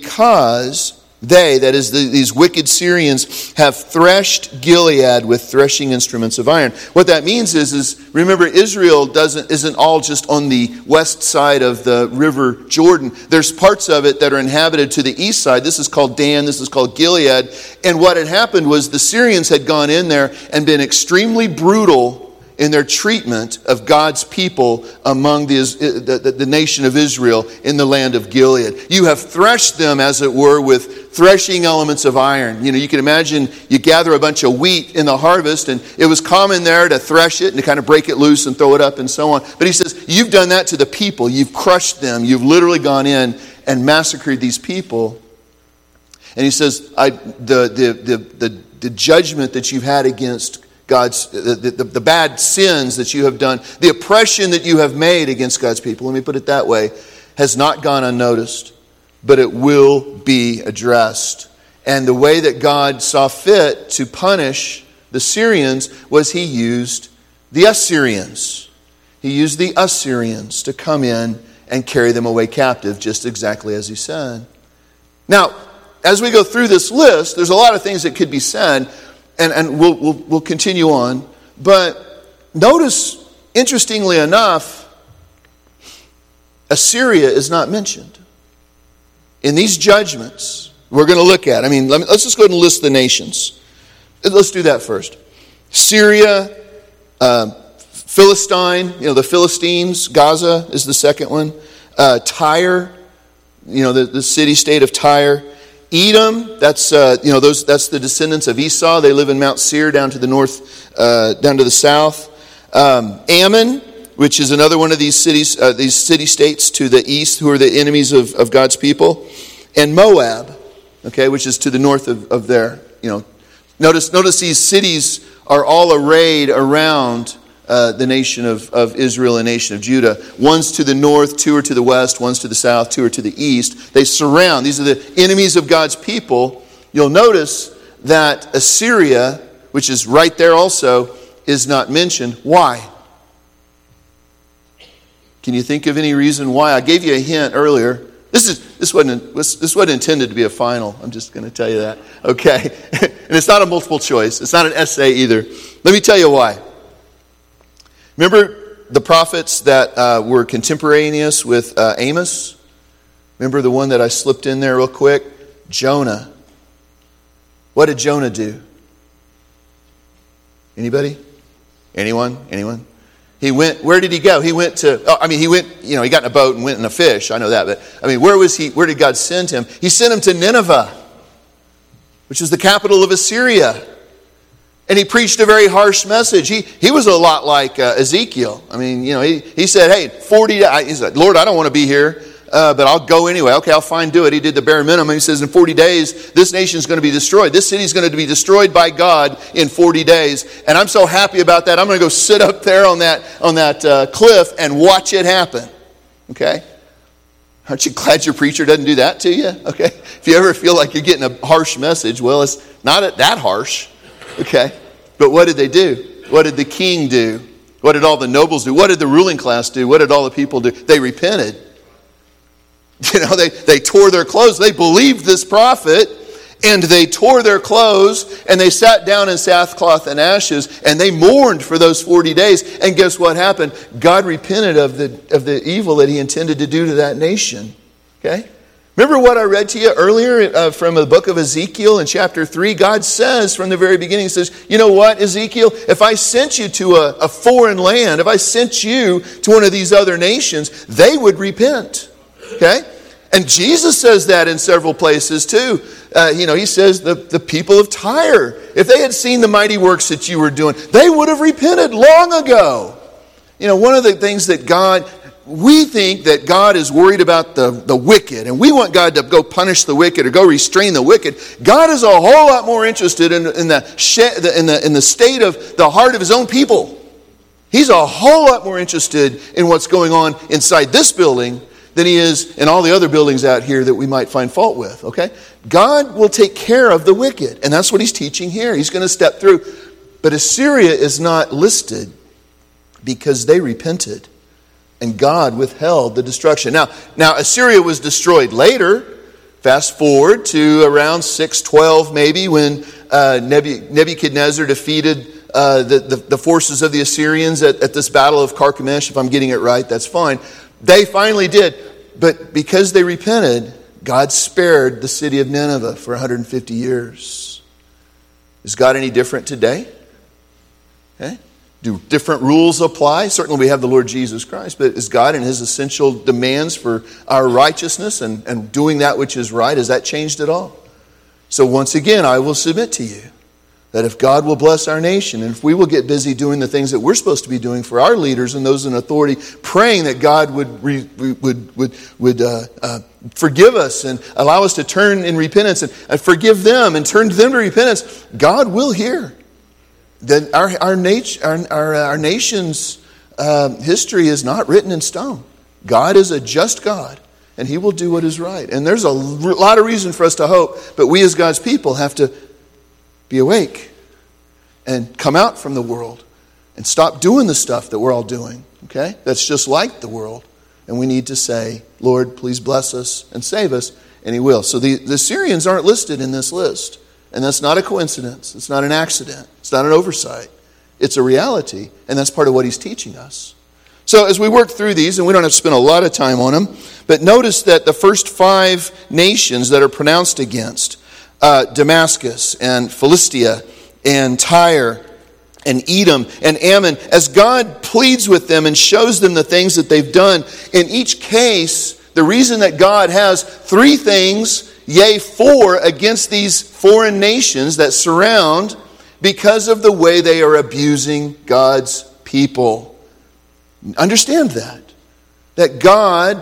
because they, that is the, these wicked Syrians, have threshed Gilead with threshing instruments of iron. What that means is, is remember, Israel doesn't isn't all just on the west side of the river Jordan. There's parts of it that are inhabited to the east side. This is called Dan. This is called Gilead. And what had happened was the Syrians had gone in there and been extremely brutal in their treatment of God's people among the, the, the nation of Israel in the land of Gilead. You have threshed them, as it were, with threshing elements of iron. You know, you can imagine you gather a bunch of wheat in the harvest, and it was common there to thresh it and to kind of break it loose and throw it up and so on. But he says, you've done that to the people. You've crushed them. You've literally gone in and massacred these people. And he says, I, the, the, the, the, the judgment that you've had against God's, the, the, the bad sins that you have done, the oppression that you have made against God's people, let me put it that way, has not gone unnoticed, but it will be addressed. And the way that God saw fit to punish the Syrians was he used the Assyrians. He used the Assyrians to come in and carry them away captive, just exactly as he said. Now, as we go through this list, there's a lot of things that could be said, And, and we'll, we'll, we'll continue on. But notice, interestingly enough, Assyria is not mentioned. In these judgments, we're going to look at, I mean, let me, let's just go ahead and list the nations. Let's do that first. Syria, uh, Philistine, you know, the Philistines, Gaza is the second one. Uh, Tyre, you know, the, the city-state of Tyre. Edom, that's uh, you know those that's the descendants of Esau. They live in Mount Seir down to the north, uh, down to the south. Um, Ammon, which is another one of these cities, uh, these city-states to the east who are the enemies of, of God's people. And Moab, okay, which is to the north of, of there. You know, notice, notice these cities are all arrayed around uh, the nation of, of Israel and nation of Judah. One's to the north, two are to the west, one's to the south, two are to the east. They surround. These are the enemies of God's people. You'll notice that Assyria, which is right there also, is not mentioned. Why? Can you think of any reason why? I gave you a hint earlier. This is this wasn't this wasn't intended to be a final. I'm just going to tell you that. Okay, and it's not a multiple choice. It's not an essay either. Let me tell you why. Remember the prophets that uh, were contemporaneous with uh, Amos? Remember the one that I slipped in there real quick? Jonah. What did Jonah do? Anybody? Anyone? Anyone? He went, where did he go? He went to, oh, I mean, he went, you know, he got in a boat and went in a fish. I know that. But, I mean, where was he, where did God send him? He sent him to Nineveh, which was the capital of Assyria. And he preached a very harsh message. He he was a lot like uh, Ezekiel. I mean, you know, he, he said, hey, forty days. He said, Lord, I don't want to be here, uh, but I'll go anyway. Okay, I'll fine do it. He did the bare minimum. He says, in forty days, this nation's going to be destroyed. This city's going to be destroyed by God in forty days. And I'm so happy about that. I'm going to go sit up there on that, on that uh, cliff and watch it happen. Okay? Aren't you glad your preacher doesn't do that to you? Okay? If you ever feel like you're getting a harsh message, well, it's not that harsh. Okay? But what did they do? What did the king do? What did all the nobles do? What did the ruling class do? What did all the people do? They repented. You know, they, they tore their clothes. They believed this prophet, and they tore their clothes, and they sat down in sackcloth and ashes, and they mourned for those forty days. And guess what happened? God repented of the, of the evil that he intended to do to that nation. Okay? Remember what I read to you earlier uh, from the book of Ezekiel in chapter three? God says from the very beginning, he says, you know what, Ezekiel? If I sent you to a, a foreign land, if I sent you to one of these other nations, they would repent. Okay? And Jesus says that in several places too. Uh, you know, he says the, the people of Tyre, if they had seen the mighty works that you were doing, they would have repented long ago. You know, one of the things that God... We think that God is worried about the, the wicked, and we want God to go punish the wicked or go restrain the wicked. God is a whole lot more interested in, in, the, in, the, in the state of the heart of his own people. He's a whole lot more interested in what's going on inside this building than he is in all the other buildings out here that we might find fault with. Okay? God will take care of the wicked, and that's what he's teaching here. He's going to step through. But Assyria is not listed because they repented. And God withheld the destruction. Now, now Assyria was destroyed later. Fast forward to around six twelve maybe, when uh, Nebuchadnezzar defeated uh, the, the, the forces of the Assyrians at, at this battle of Carchemish. If I'm getting it right, that's fine. They finally did. But because they repented, God spared the city of Nineveh for one hundred fifty years. Is God any different today? Okay. Do different rules apply? Certainly we have the Lord Jesus Christ, but is God in his essential demands for our righteousness and, and doing that which is right, has that changed at all? So once again, I will submit to you that if God will bless our nation, and if we will get busy doing the things that we're supposed to be doing for our leaders and those in authority, praying that God would re, would would would uh, uh, forgive us and allow us to turn in repentance and, and forgive them and turn them to repentance, God will hear. That our our, nat- our, our, our nation's uh, history is not written in stone. God is a just God, and he will do what is right. And there's a lot of reason for us to hope, but we as God's people have to be awake and come out from the world and stop doing the stuff that we're all doing. Okay? That's just like the world. And we need to say, Lord, please bless us and save us, and he will. So the, the Syrians aren't listed in this list. And that's not a coincidence. It's not an accident. It's not an oversight. It's a reality. And that's part of what he's teaching us. So as we work through these, and we don't have to spend a lot of time on them, but notice that the first five nations that are pronounced against, uh, Damascus and Philistia and Tyre and Edom and Ammon, as God pleads with them and shows them the things that they've done, in each case, the reason that God has three things, yea, four, against these foreign nations that surround, because of the way they are abusing God's people. Understand that. That God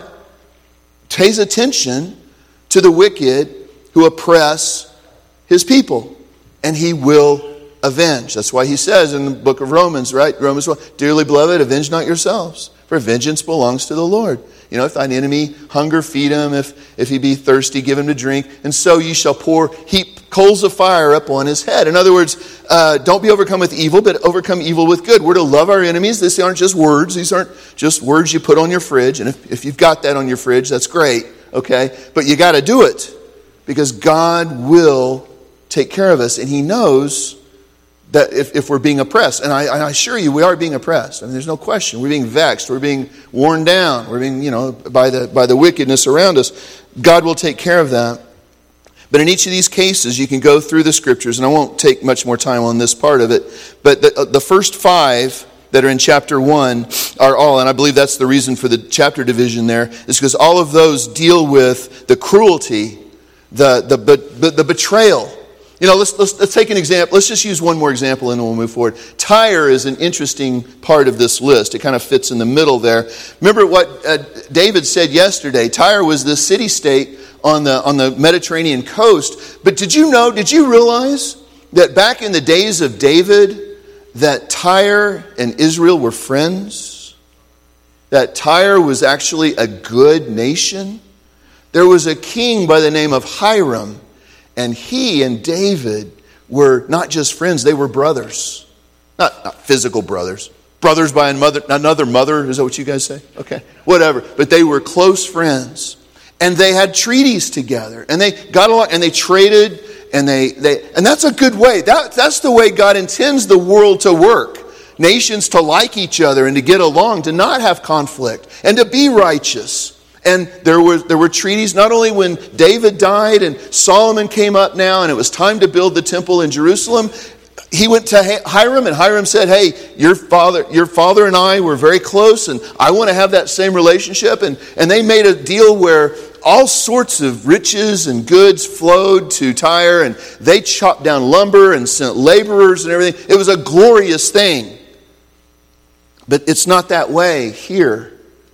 pays attention to the wicked who oppress his people. And he will avenge. That's why he says in the book of Romans, right? Romans one, dearly beloved, avenge not yourselves, for vengeance belongs to the Lord. You know, if thine enemy hunger, feed him. If, if he be thirsty, give him to drink. And so you shall pour, heap coals of fire up on his head. In other words, uh, don't be overcome with evil, but overcome evil with good. We're to love our enemies. These aren't just words. These aren't just words you put on your fridge. And if, if you've got that on your fridge, that's great. Okay? But you got to do it. Because God will take care of us. And he knows that if, if we're being oppressed, and I, I assure you, we are being oppressed. I mean, there's no question. We're being vexed. We're being worn down. We're being, you know, by the by the wickedness around us. God will take care of that. But in each of these cases, you can go through the scriptures, and I won't take much more time on this part of it. But the, the first five that are in chapter one are all, and I believe that's the reason for the chapter division there, is because all of those deal with the cruelty, the the the, the betrayal. You know, let's, let's let's take an example. Let's just use one more example and then we'll move forward. Tyre is an interesting part of this list. It kind of fits in the middle there. Remember what uh, David said yesterday. Tyre was the city-state on the on the Mediterranean coast. But did you know, did you realize that back in the days of David, that Tyre and Israel were friends? That Tyre was actually a good nation? There was a king by the name of Hiram. And he and David were not just friends, they were brothers. Not, not physical brothers. Brothers by a mother, another mother, is that what you guys say? Okay, whatever. But they were close friends. And they had treaties together. And they got along, and they traded, and they, they and that's a good way. That, that's the way God intends the world to work. Nations to like each other and to get along, to not have conflict, and to be righteous. And there were there were treaties not only when David died and Solomon came up now and it was time to build the temple in Jerusalem. He went to Hiram and Hiram said, hey, your father your father and I were very close and I want to have that same relationship. And, and they made a deal where all sorts of riches and goods flowed to Tyre and they chopped down lumber and sent laborers and everything. It was a glorious thing. But it's not that way here.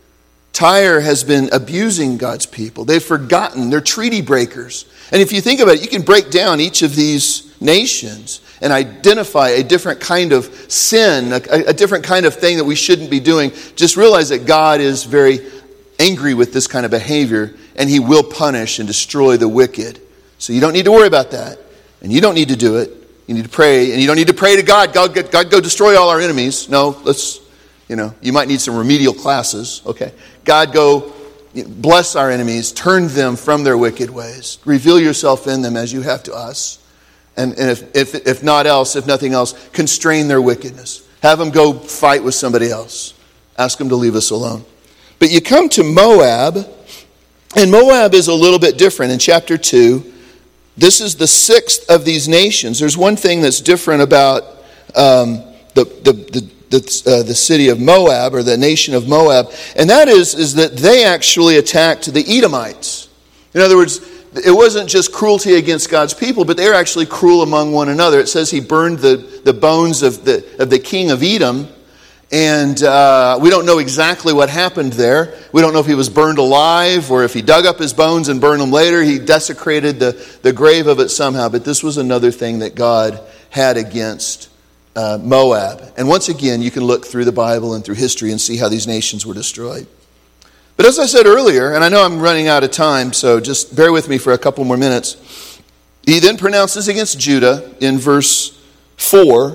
Tyre has been abusing God's people. They've forgotten. They're treaty breakers. And if you think about it, you can break down each of these nations and identify a different kind of sin, a, a different kind of thing that we shouldn't be doing. Just realize that God is very angry with this kind of behavior and he will punish and destroy the wicked. So you don't need to worry about that. And you don't need to do it. You need to pray. And you don't need to pray to God. God, God go destroy all our enemies. No, let's... You know, you might need some remedial classes. Okay. God, go bless our enemies, turn them from their wicked ways. Reveal yourself in them as you have to us. And, and if, if, if not else, if nothing else, constrain their wickedness. Have them go fight with somebody else. Ask them to leave us alone. But you come to Moab, and Moab is a little bit different. In chapter two, this is the sixth of these nations. There's one thing that's different about um, the the the The, uh, the city of Moab, or the nation of Moab, and that is, is that they actually attacked the Edomites. In other words, it wasn't just cruelty against God's people, but they were actually cruel among one another. It says he burned the, the bones of the of the king of Edom, and uh, we don't know exactly what happened there. We don't know if he was burned alive or if he dug up his bones and burned them later. He desecrated the, the grave of it somehow, but this was another thing that God had against Uh, Moab. And once again, you can look through the Bible and through history and see how these nations were destroyed. But as I said earlier, and I know I'm running out of time, so just bear with me for a couple more minutes. He then pronounces against Judah in verse four,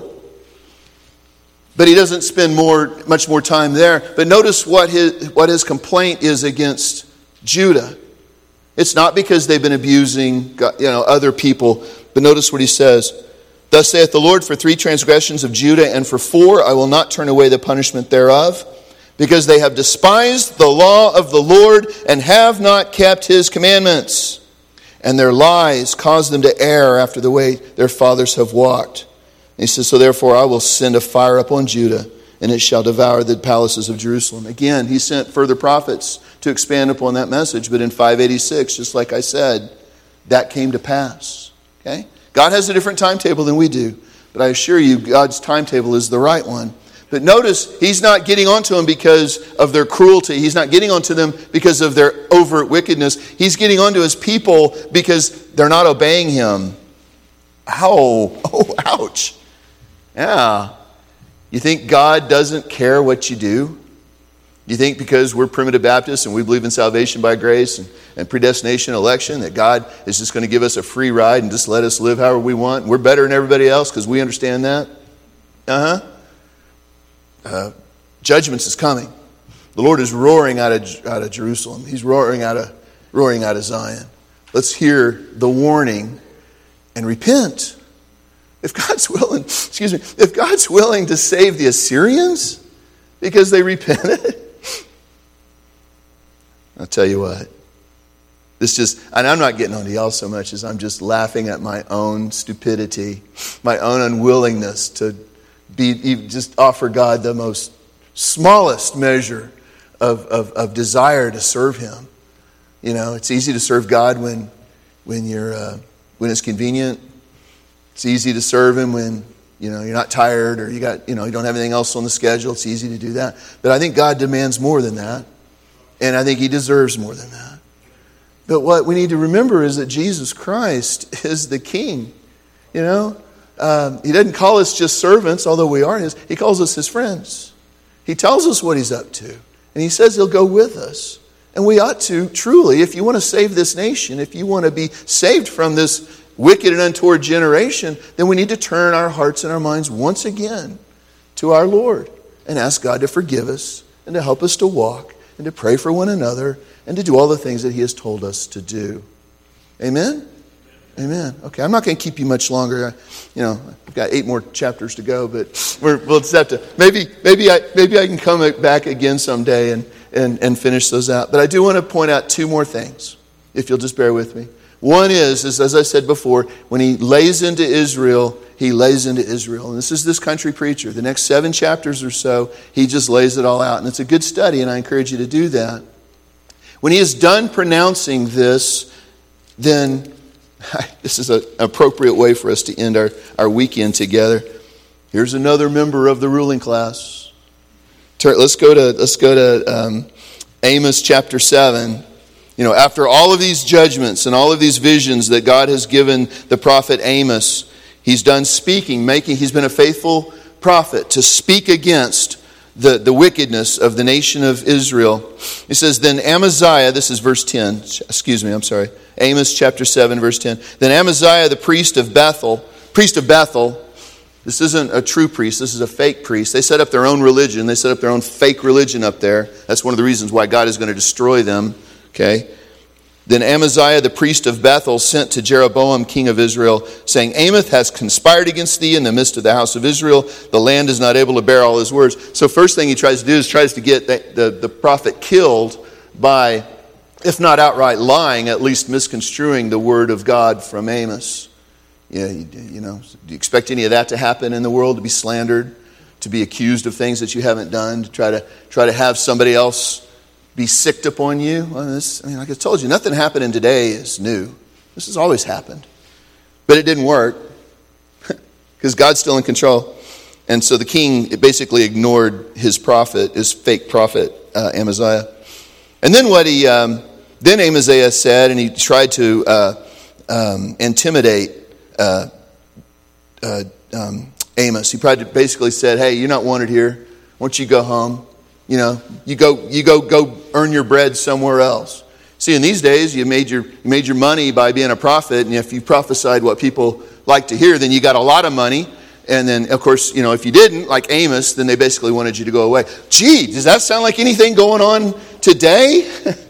but he doesn't spend more much more time there. But notice what his, what his complaint is against Judah. It's not because they've been abusing, you know, other people, but notice what he says. Thus saith the Lord, for three transgressions of Judah, and for four I will not turn away the punishment thereof, because they have despised the law of the Lord, and have not kept his commandments. And their lies cause them to err after the way their fathers have walked. And he says, so therefore I will send a fire upon Judah, and it shall devour the palaces of Jerusalem. Again, he sent further prophets to expand upon that message, but in five eighty-six, just like I said, that came to pass. Okay? God has a different timetable than we do. But I assure you, God's timetable is the right one. But notice, he's not getting onto them because of their cruelty. He's not getting onto them because of their overt wickedness. He's getting onto his people because they're not obeying him. Ow. Oh, ouch. Yeah. You think God doesn't care what you do? You think because we're primitive Baptists and we believe in salvation by grace and, and predestination election that God is just going to give us a free ride and just let us live however we want? We're better than everybody else because we understand that? Uh-huh. Uh, judgments is coming. The Lord is roaring out of, out of Jerusalem. He's roaring out of, roaring out of Zion. Let's hear the warning and repent. If God's willing, excuse me, if God's willing to save the Assyrians because they repented, I'll tell you what. This just, and I'm not getting onto y'all so much as I'm just laughing at my own stupidity, my own unwillingness to be just offer God the most smallest measure of, of, of desire to serve Him. You know, it's easy to serve God when when you're uh, when it's convenient. It's easy to serve Him when you know you're not tired or you got you know you don't have anything else on the schedule. It's easy to do that. But I think God demands more than that, and I think He deserves more than that. But what we need to remember is that Jesus Christ is the King. You know. Um, he doesn't call us just servants, although we are His. He calls us His friends. He tells us what He's up to. And He says He'll go with us. And we ought to, truly, if you want to save this nation, if you want to be saved from this wicked and untoward generation, then we need to turn our hearts and our minds once again to our Lord and ask God to forgive us and to help us to walk and to pray for one another and to do all the things that He has told us to do. Amen? Amen. Okay, I'm not going to keep you much longer. I, you know, I've got eight more chapters to go, but we're, we'll just have to. Maybe, maybe I, maybe I can come back again someday and, and, and finish those out. But I do want to point out two more things, if you'll just bear with me. One is, is, as I said before, when he lays into Israel, he lays into Israel. And this is this country preacher. The next seven chapters or so, he just lays it all out. And it's a good study, and I encourage you to do that. When he is done pronouncing this, then this is an appropriate way for us to end our, our weekend together. Here's another member of the ruling class. Let's go to let's go to um, Amos chapter seven. You know, after all of these judgments and all of these visions that God has given the prophet Amos, he's done speaking, making. He's been a faithful prophet to speak against the, the wickedness of the nation of Israel. He says, then Amaziah, this is verse ten. Excuse me, I'm sorry. Amos chapter seven, verse ten. Then Amaziah, the priest of Bethel, priest of Bethel, this isn't a true priest, this is a fake priest. They set up their own religion. They set up their own fake religion up there. That's one of the reasons why God is going to destroy them. Okay. Then Amaziah, the priest of Bethel, sent to Jeroboam, king of Israel, saying, Amos has conspired against thee in the midst of the house of Israel. The land is not able to bear all his words. So first thing he tries to do is tries to get the, the, the prophet killed by, if not outright lying, at least misconstruing the word of God from Amos. Yeah, you, you know, do you expect any of that to happen in the world, to be slandered, to be accused of things that you haven't done, to try to try to have somebody else be sicked upon you? Well, this, I mean, like I told you, nothing happening today is new. This has always happened. But it didn't work because God's still in control. And so the king basically ignored his prophet, his fake prophet, uh, Amaziah. And then what he, um, then Amaziah said, and he tried to uh, um, intimidate uh, uh, um, Amos. He probably basically said, hey, you're not wanted here. Why don't you go home? You know, you go, you go, go earn your bread somewhere else. See, in these days, you made your you made your money by being a prophet, and if you prophesied what people like to hear, then you got a lot of money. And then, of course, you know, if you didn't, like Amos, then they basically wanted you to go away. Gee, does that sound like anything going on today?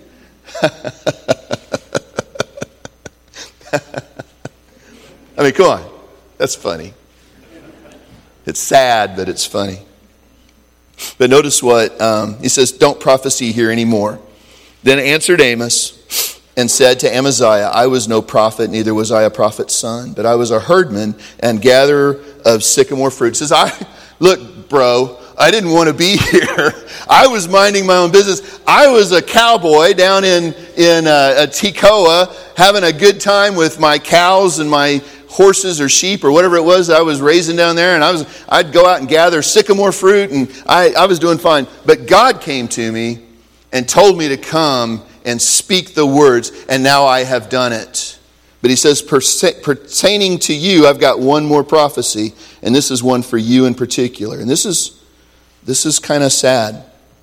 I mean, come on, that's funny. It's sad, but it's funny. But notice what, um, he says, don't prophesy here anymore. Then answered Amos and said to Amaziah, I was no prophet, neither was I a prophet's son, but I was a herdman and gatherer of sycamore fruit. He says, I, look, bro, I didn't want to be here. I was minding my own business. I was a cowboy down in, in uh, Tekoa having a good time with my cows and my horses or sheep or whatever it was that I was raising down there, and I was, I'd go out and gather sycamore fruit, and I, I was doing fine. But God came to me and told me to come and speak the words, and now I have done it. But he says, pertaining to you, I've got one more prophecy, and this is one for you in particular. And this is, this is kind of sad.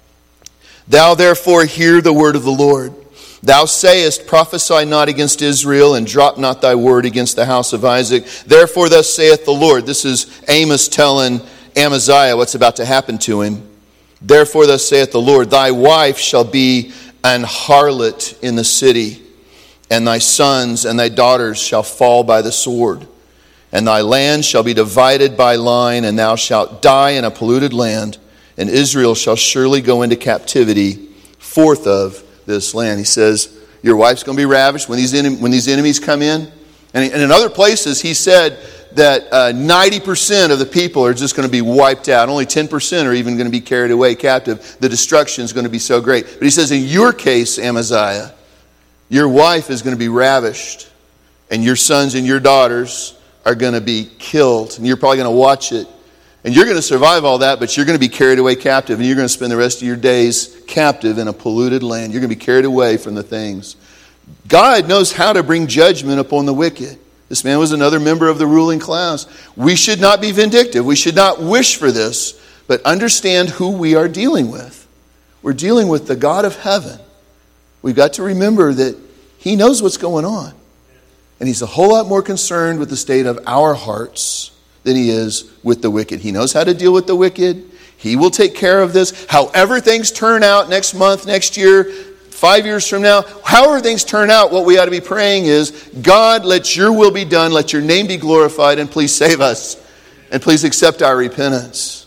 Thou therefore hear the word of the Lord. Thou sayest, prophesy not against Israel, and drop not thy word against the house of Isaac. Therefore thus saith the Lord. This is Amos telling Amaziah what's about to happen to him. Therefore thus saith the Lord, thy wife shall be an harlot in the city, and thy sons and thy daughters shall fall by the sword. And thy land shall be divided by line, and thou shalt die in a polluted land, and Israel shall surely go into captivity forth of this land. He says, your wife's going to be ravished when these, en- when these enemies come in. And, and in other places, he said that uh, ninety percent of the people are just going to be wiped out. Only ten percent are even going to be carried away captive. The destruction is going to be so great. But he says, in your case, Amaziah, your wife is going to be ravished, and your sons and your daughters are going to be killed. And you're probably going to watch it. And you're going to survive all that, but you're going to be carried away captive, and you're going to spend the rest of your days captive in a polluted land. You're going to be carried away from the things. God knows how to bring judgment upon the wicked. This man was another member of the ruling class. We should not be vindictive. We should not wish for this, but understand who we are dealing with. We're dealing with the God of heaven. We've got to remember that he knows what's going on. And he's a whole lot more concerned with the state of our hearts than he is with the wicked. He knows how to deal with the wicked. He will take care of this. However things turn out next month, next year, five years from now, however things turn out, what we ought to be praying is, God, let your will be done, let your name be glorified, and please save us. And please accept our repentance.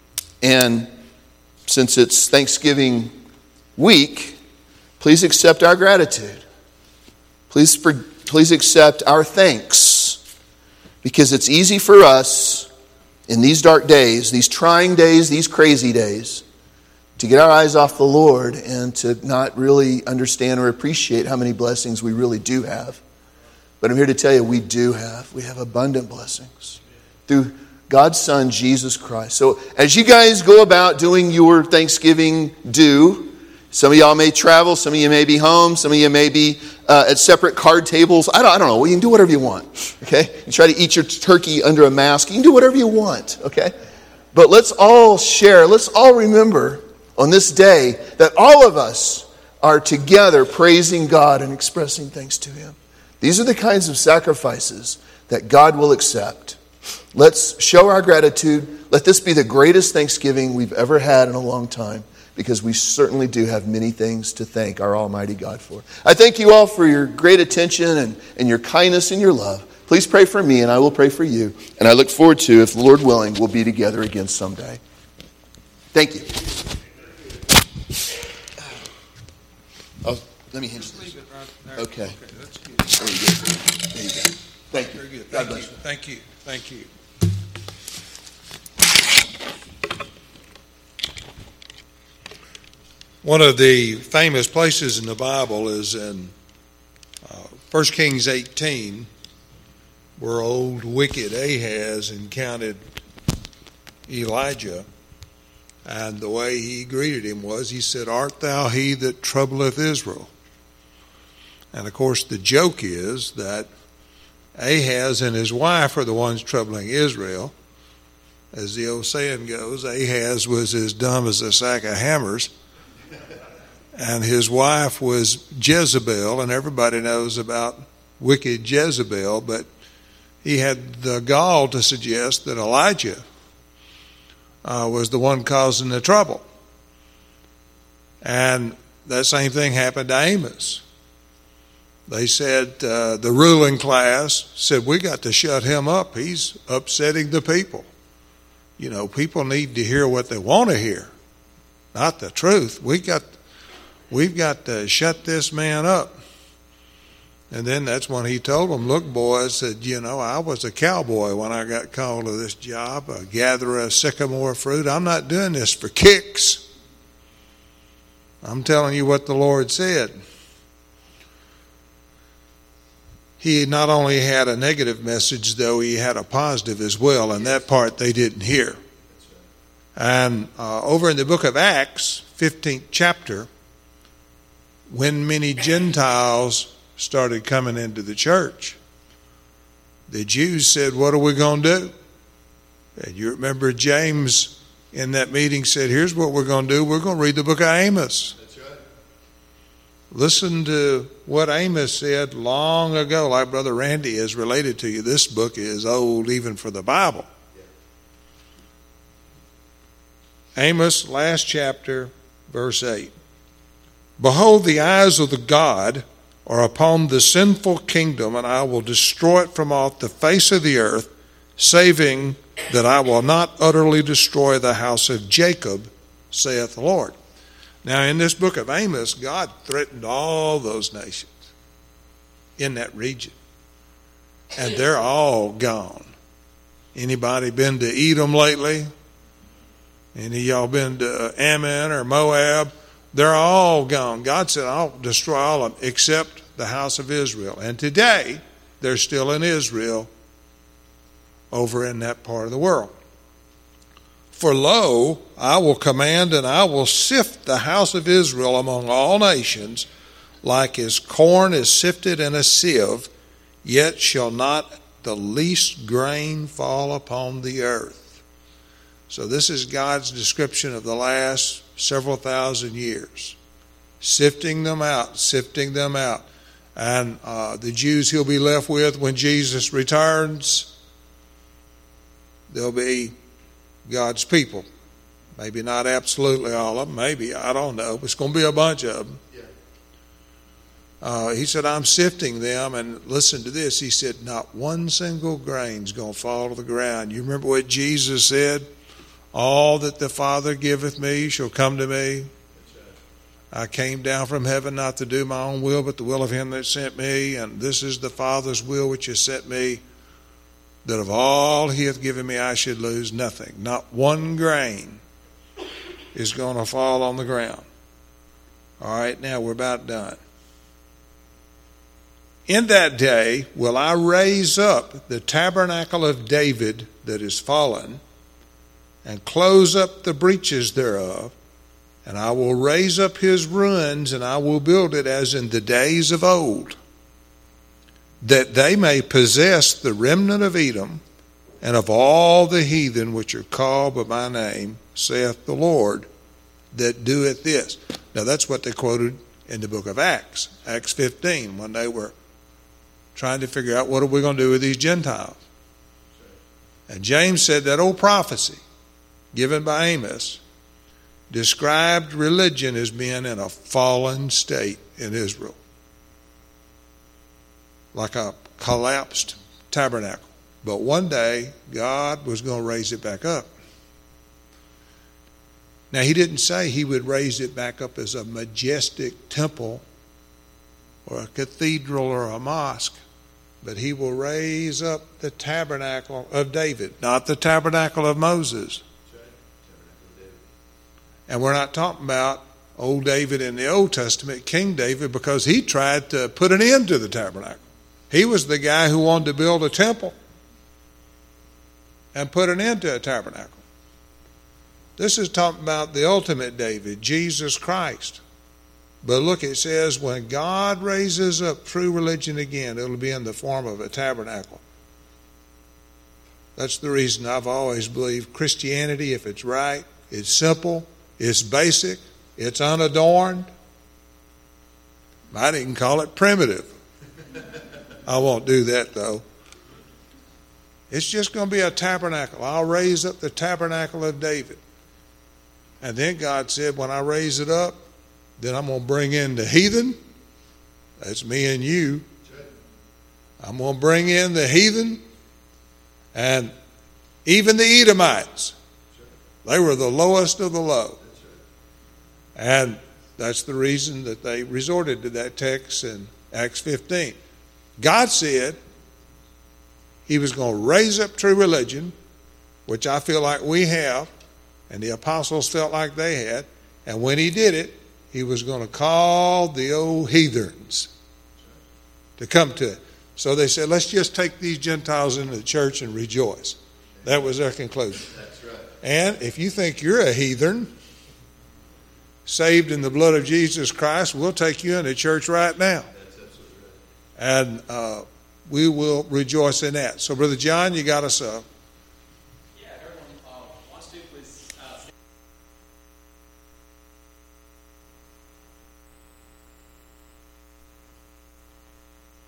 And since it's Thanksgiving week, please accept our gratitude. Please, please accept our thanks. Because it's easy for us in these dark days, these trying days, these crazy days, to get our eyes off the Lord and to not really understand or appreciate how many blessings we really do have. But I'm here to tell you, we do have. We have abundant blessings through God's Son, Jesus Christ. So as you guys go about doing your Thanksgiving due, some of y'all may travel, some of you may be home, some of you may be uh, at separate card tables. I don't, I don't know. You can do whatever you want, okay? You try to eat your turkey under a mask. You can do whatever you want, okay? But let's all share, let's all remember on this day that all of us are together praising God and expressing thanks to him. These are the kinds of sacrifices that God will accept. Let's show our gratitude. Let this be the greatest Thanksgiving we've ever had in a long time, because we certainly do have many things to thank our Almighty God for. I thank you all for your great attention and, and your kindness and your love. Please pray for me, and I will pray for you. And I look forward to, if the Lord willing, we'll be together again someday. Thank you. Oh, let me hinge this. Okay. Okay, that's good. There you go. There you go. Thank you. Very good. God Thank bless you. you. Thank you. Thank you. One of the famous places in the Bible is in uh, First Kings eighteen, where old wicked Ahaz encountered Elijah. And the way he greeted him was, he said, "Art thou he that troubleth Israel?" And of course the joke is that Ahaz and his wife are the ones troubling Israel. As the old saying goes, Ahaz was as dumb as a sack of hammers. And his wife was Jezebel, and everybody knows about wicked Jezebel, but he had the gall to suggest that Elijah uh, was the one causing the trouble. And that same thing happened to Amos. They said, uh, the ruling class said, we got to shut him up. He's upsetting the people. You know, people need to hear what they want to hear, not the truth. We got, we've got to shut this man up. And then that's when he told them, look, boys, said, you know, I was a cowboy when I got called to this job, a gatherer of sycamore fruit. I'm not doing this for kicks. I'm telling you what the Lord said. he not only had a negative message, though he had a positive as well, and that part they didn't hear. And uh, over in the book of Acts, fifteenth chapter, when many Gentiles started coming into the church, the Jews said, what are we going to do? And you remember James in that meeting said, here's what we're going to do. We're going to read the book of Amos. That's right. Listen to what Amos said long ago. Like Brother Randy has related to you, this book is old even for the Bible. Yeah. Amos, last chapter, verse eight. Behold, the eyes of the God are upon the sinful kingdom, and I will destroy it from off the face of the earth, saving that I will not utterly destroy the house of Jacob, saith the Lord. Now, in this book of Amos, God threatened all those nations in that region, and they're all gone. Anybody been to Edom lately? Any of y'all been to Ammon or Moab? They're all gone. God said, I'll destroy all of them except the house of Israel. And today, they're still in Israel over in that part of the world. For lo, I will command and I will sift the house of Israel among all nations, like as corn is sifted in a sieve, yet shall not the least grain fall upon the earth. So this is God's description of the last several thousand years. Sifting them out, sifting them out. And uh, the Jews he'll be left with when Jesus returns, they'll be God's people. Maybe not absolutely all of them. Maybe, I don't know. But it's going to be a bunch of them. Yeah. Uh, he said, I'm sifting them. And listen to this. He said, not one single grain's going to fall to the ground. You remember what Jesus said? All that the Father giveth me shall come to me. I came down from heaven not to do my own will, but the will of him that sent me. And this is the Father's will which has sent me, that of all he hath given me I should lose nothing. Not one grain is going to fall on the ground. All right, now we're about done. In that day will I raise up the tabernacle of David that is fallen, and close up the breaches thereof, and I will raise up his ruins, and I will build it as in the days of old, that they may possess the remnant of Edom, and of all the heathen which are called by my name, saith the Lord, that doeth this. Now that's what they quoted in the book of Acts, Acts fifteen, when they were trying to figure out what are we going to do with these Gentiles. And James said that old prophecy given by Amos described religion as being in a fallen state in Israel, like a collapsed tabernacle. But one day, God was going to raise it back up. Now, he didn't say he would raise it back up as a majestic temple or a cathedral or a mosque, but he will raise up the tabernacle of David, not the tabernacle of Moses. And we're not talking about old David in the Old Testament, King David, because he tried to put an end to the tabernacle. He was the guy who wanted to build a temple and put an end to a tabernacle. This is talking about the ultimate David, Jesus Christ. But look, it says when God raises up true religion again, it'll be in the form of a tabernacle. That's the reason I've always believed Christianity, if it's right, it's simple, it's basic, it's unadorned. Might even call it primitive. I won't do that, though. It's just going to be a tabernacle. I'll raise up the tabernacle of David. And then God said, when I raise it up, then I'm going to bring in the heathen. That's me and you. I'm going to bring in the heathen and even the Edomites. They were the lowest of the low. And that's the reason that they resorted to that text in Acts fifteen. God said he was going to raise up true religion, which I feel like we have, and the apostles felt like they had. And when he did it, he was going to call the old heathens to come to it. So they said, let's just take these Gentiles into the church and rejoice. That was their conclusion. That's right. And if you think you're a heathen, saved in the blood of Jesus Christ, we'll take you into church right now. That's absolutely right. And uh, we will rejoice in that. So, Brother John, you got us up. Yeah, everyone uh, wants to, please. Uh,